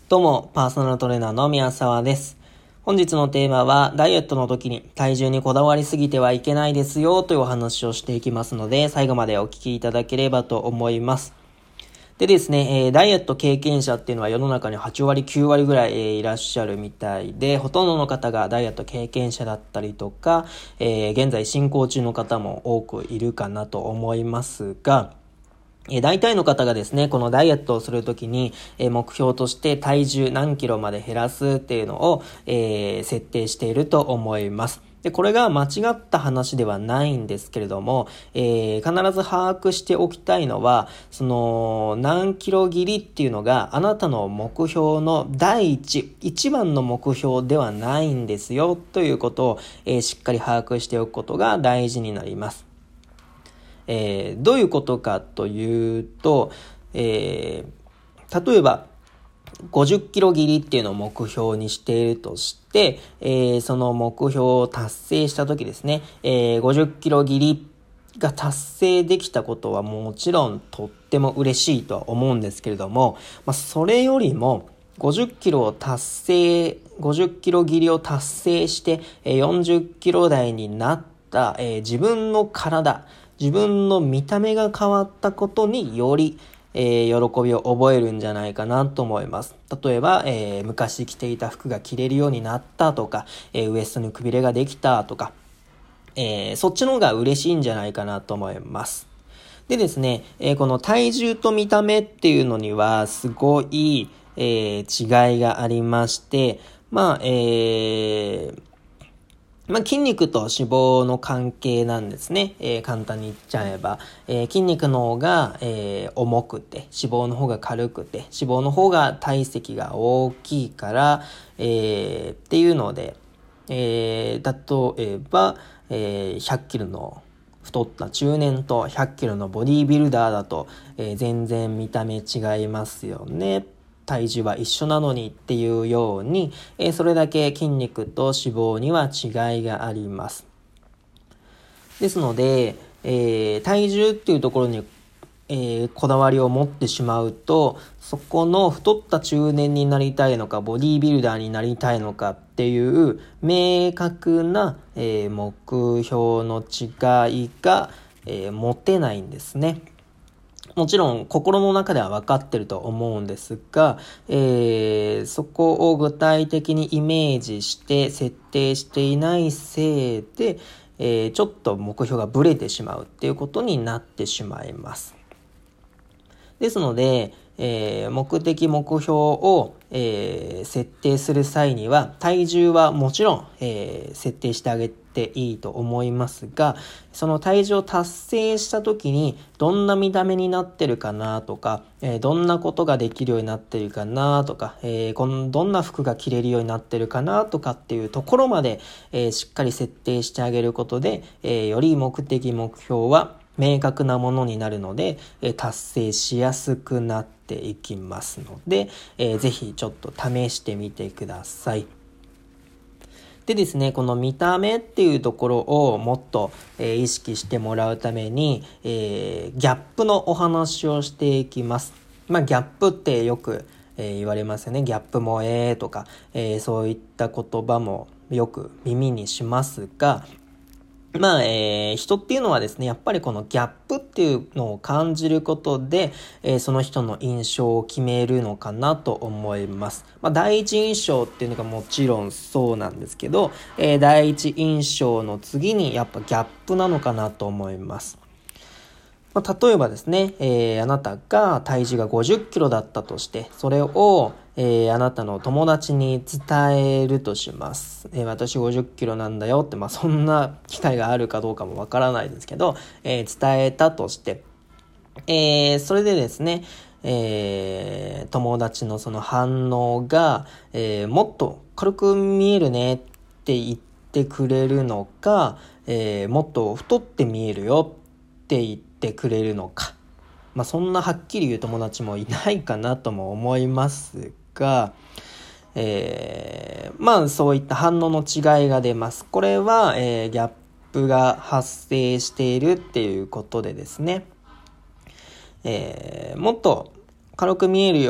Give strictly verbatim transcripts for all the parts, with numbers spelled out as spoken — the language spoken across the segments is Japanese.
どうも、パーソナルトレーナーの宮沢です。本日のテーマは、ダイエットの時に体重にこだわりすぎてはいけないですよというお話をしていきますので、最後までお聞きいただければと思います。でですね、えー、ダイエット経験者っていうのは世の中にはちわりきゅうわりぐらい、えー、いらっしゃるみたいで、ほとんどの方がダイエット経験者だったりとか、えー、現在進行中の方も多くいるかなと思いますが、えー、大体の方がですね、このダイエットをするときに、えー、目標として体重何キロまで減らすっていうのを、えー、設定していると思います。で、これが間違った話ではないんですけれども、えー、必ず把握しておきたいのは、その、何キロ切りっていうのがあなたの目標の第一、一番の目標ではないんですよ、ということを、えー、しっかり把握しておくことが大事になります。えー、どういうことかというと、えー、例えばごじゅっキロ切りっていうのを目標にしているとして、えー、その目標を達成した時ですね、えー、ごじゅっキロ切りが達成できたことはもちろんとっても嬉しいとは思うんですけれども、まあ、それよりもごじゅっキロを達成、ごじゅっキロ切りを達成して、えー、よんじゅっキロ台になった、えー、自分の体、自分の見た目が変わったことにより、えー、喜びを覚えるんじゃないかなと思います。例えば、えー、昔着ていた服が着れるようになったとか、えー、ウエストにくびれができたとか、えー、そっちの方が嬉しいんじゃないかなと思います。でですね、えー、この体重と見た目っていうのにはすごい、えー、違いがありまして、まあ、えー、まあ、筋肉と脂肪の関係なんですね。えー、簡単に言っちゃえば、えー、筋肉の方が、えー、重くて、脂肪の方が軽くて、脂肪の方が体積が大きいから、えー、っていうので、えー、例えば、えー、ひゃっキロの太った中年とひゃっキロのボディービルダーだと、えー、全然見た目違いますよね。体重は一緒なのにっていうように、えー、それだけ筋肉と脂肪には違いがあります。ですので、えー、体重っていうところに、えー、こだわりを持ってしまうと、そこの太った中年になりたいのか、ボディービルダーになりたいのかっていう明確な、えー、目標の違いが、えー、持てないんですね。もちろん心の中では分かってると思うんですが、えー、そこを具体的にイメージして設定していないせいで、えー、ちょっと目標がブレてしまうっていうことになってしまいます。ですので、えー、目的目標を、えー、設定する際には体重はもちろん、えー、設定してあげていいと思いますが、その体重を達成した時にどんな見た目になってるかなとか、えー、どんなことができるようになってるかなとか、えー、このどんな服が着れるようになってるかなとかっていうところまで、えー、しっかり設定してあげることで、えー、より目的目標は明確なものになるので、えー、達成しやすくなっていきますので、えー、ぜひちょっと試してみてください。でですね、この見た目っていうところをもっと、えー、意識してもらうために、えー、ギャップのお話をしていきます。まあ、ギャップってよく、えー、言われますよね。ギャップ萌えとか、えー、そういった言葉もよく耳にしますが、まあ、えー、人っていうのはですね、やっぱりこのギャップっていうのを感じることで、えー、その人の印象を決めるのかなと思います。まあ、第一印象っていうのがもちろんそうなんですけど、えー、第一印象の次にやっぱギャップなのかなと思います。まあ、例えばですね、えー、あなたが体重がごじゅっキロだったとして、それを、えー、あなたの友達に伝えるとします。えー、私ごじゅっキロなんだよって、まあ、そんな機会があるかどうかもわからないですけど、えー、伝えたとして、えー、それでですね、えー、友達のその反応が、えー、もっと軽く見えるねって言ってくれるのか、えー、もっと太って見えるよって言ってくれるのか、まあ、そんなはっきり言う友達もいないかなとも思いますが、えー、まあそういった反応の違いが出ます。これは、えー、ギャップが発生しているっていうことでですね、えー、もっと軽く見えるよ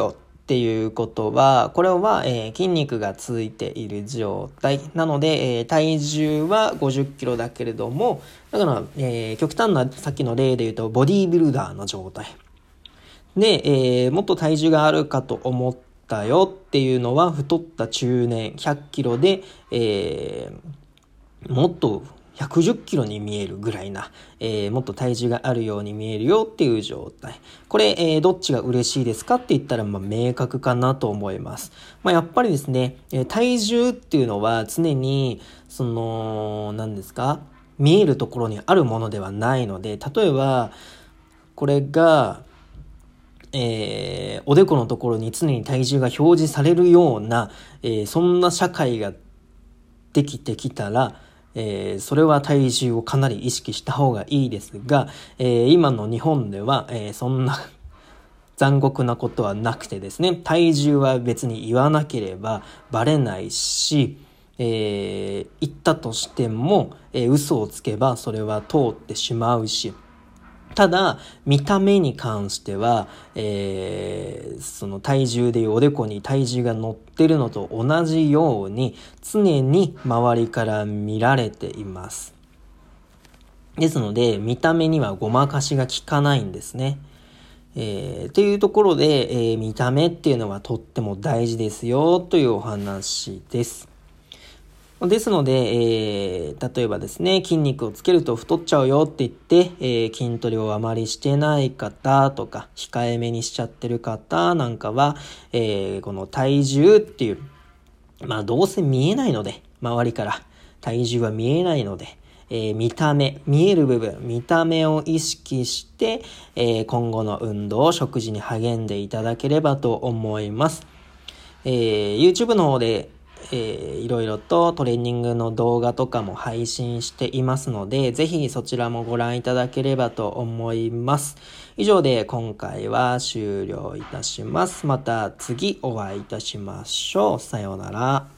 っていうことは、これは、えー筋肉がついている状態なので、えー体重はごじゅっキロだけれども、だから、えー極端なさっきの例で言うとボディービルダーの状態で、えーもっと体重があるかと思ったよっていうのは、太った中年ひゃっキロで、えーもっとひゃくじゅっキロに見えるぐらいな、えーもっと体重があるように見えるよっていう状態。これ、えーどっちが嬉しいですかって言ったら、まあ、明確かなと思います。まあ、やっぱりですね、えー体重っていうのは常に、その、何ですか、見えるところにあるものではないので、例えば、これが、えーおでこのところに常に体重が表示されるような、えーそんな社会ができてきたら、えーそれは体重をかなり意識した方がいいですが、えー今の日本では、えーそんな残酷なことはなくてですね、体重は別に言わなければバレないし、えー言ったとしても、えー嘘をつけばそれは通ってしまうし、ただ、見た目に関しては、えーその体重でいうおでこに体重が乗ってるのと同じように、常に周りから見られています。ですので、見た目にはごまかしが効かないんですね。えー、っていうところで、えー見た目っていうのはとっても大事ですよというお話です。ですので、えー例えばですね、筋肉をつけると太っちゃうよって言って、えー筋トレをあまりしてない方とか、控えめにしちゃってる方なんかは、えーこの体重っていう、まあどうせ見えないので、周りから体重は見えないので、えー見た目、見える部分、見た目を意識して、えー今後の運動、食事に励んでいただければと思います。えー YouTube の方で、えーいろいろとトレーニングの動画とかも配信していますので、ぜひそちらもご覧いただければと思います。以上で今回は終了いたします。また次お会いいたしましょう。さようなら。